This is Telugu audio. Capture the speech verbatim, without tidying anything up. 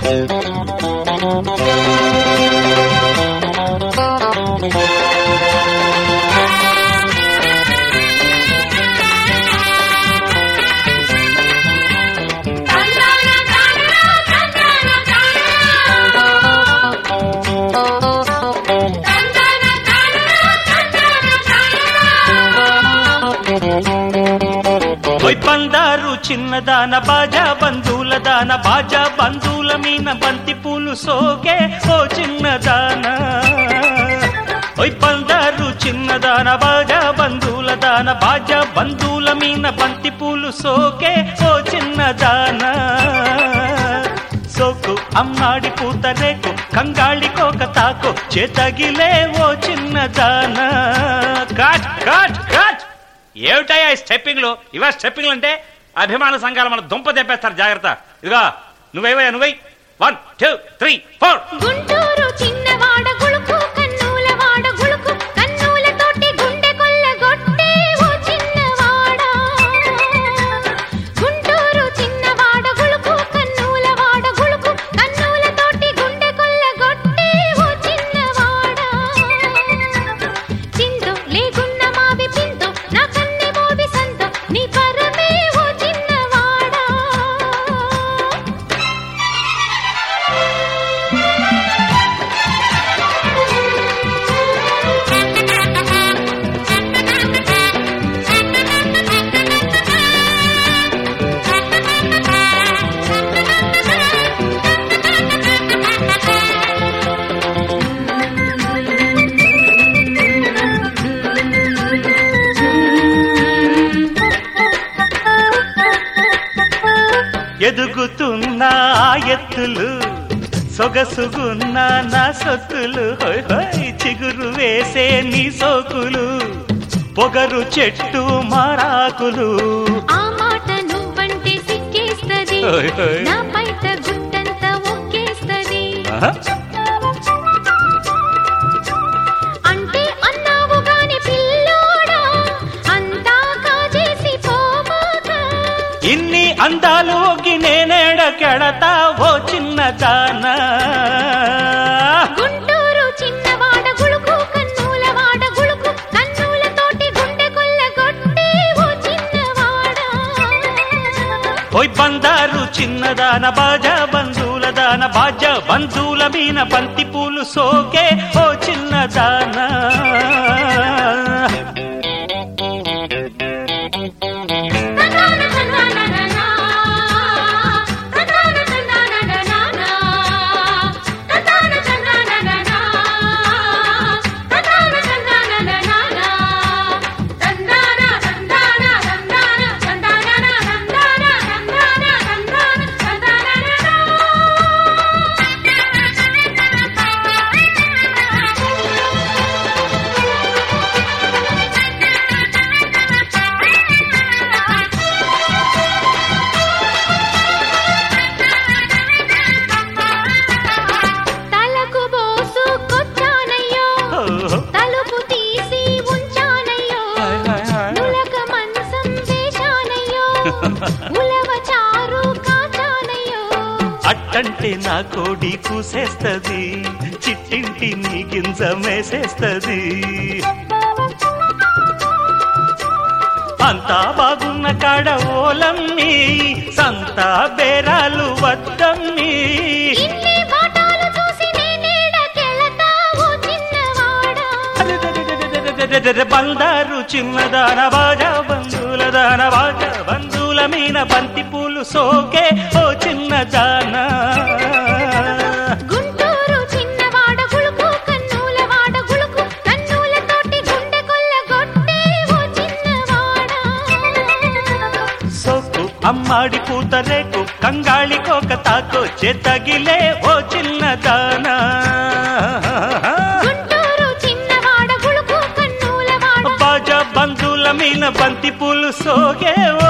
బందారు చిన్నదాన బాజా బంధువుల దాన బాజా బంధువుల మీన బంతి పూలు సోకే ఓ చిన్నదాన ఓయ్ బందారు చిన్నదాన బాజా బంధువుల దాన బాజా బంధువుల మీన బంతి పూలు సోకే ఓ చిన్నదాన సోకు అమ్మాడి పూత రేకు కంగాళి కోక తాకు చేతగిలే ఓ చిన్నదాన కాట్ కాట్ కాట్ ఏమిటాయా స్టెప్పింగ్లు ఇవా స్టెప్పింగ్లు అంటే అభిమాన సంఘాలు మన దుంప తెప్పేస్తారు జాగ్రత్త ఇదిగా నువ్వేవయ్యా నువ్వై one two three four Guntur చిన్నవాడ గుళుకు కన్నుల వాడ గుళుకు కన్నుల తోటి గుండె కొల్లగొట్టే ఓ చిన్నవాడ గుంటూరు చిన్నవాడ గుళుకు కన్నుల వాడ గుళుకు కన్నుల తోటి గుండె కొల్లగొట్టే ఓ చిన్నవాడ చిందు లేకున్న మావి పిందు నా కన్నె మోవి సంతో నీ పరమే ఓ చిన్నవాడ ఎదుగుతున్న ఎత్తులు సొగసుగున్న నా సొత్తులు హోయ్ హోయ్ చిగురు వేసే నీ సోకులు పొగరు చెట్టు మారాకులు ఆ మాట నువ్వంటే సిక్కేస్తది హోయ్ హోయ్. నా బయట గుట్టంతా ఒక్కేస్తది ఆహా. అంటే అన్నావు గాని పిల్లోడా అంతా కాజేసి పోమాక ఇన్ని అందాలు ఒగ్గి నేనేడ కెడతా ఓ చిన్నదాన గుంటూరు చిన్నవాడ గుళుకు కన్నుల వాడ గుళుకు కన్నుల తోటి గుండె కొల్లగొట్టే ఓ చిన్నవాడ ఓయ్ బందారు చిన్నదాన బాజా బంధువుల దాన బాజా బంధువుల మీన బంతి పూలు సోకే ఓ చిన్నదాన తలకు బోసుకొచ్చానయ్యో తలుపు తీసి ఉంచానయ్యో నులక మనసం వేశానయ్యో ఉలవ చారు కాచానయ్యో అట్టంటే నా కోడి కూసేస్తది చిట్టింటి నీ గింజ మేసేస్తది అంతా బాగున్న కాడ ఓలమ్మి సంతా బేరాలు వద్దమ్మి ఇన్ని బాటాలు చూసి నేనేడకెళతా ఓ చిన్నవాడా బందారు చిన్నదాన బాజా బంధువుల దాన బాజా బంధువుల మీన బంతి పూలు సోకే ఓ చిన్నదాన గుంటూరు చిన్నవాడ గుళుకు కన్నుల వాడ గుళుకు కన్నుల తోటి గుండె కొల్లగొట్టే ఓ చిన్నవాడ సోకు అమ్మాడి పూత రేకు కంగాళి కోక తాకు చేతగిలే ఓ చిన్నదాన గుంటూరు చిన్నవాడ గుళుకు కన్నుల వాడ బాజా బంధువుల మీన బంతి పూలు సోకే ఓ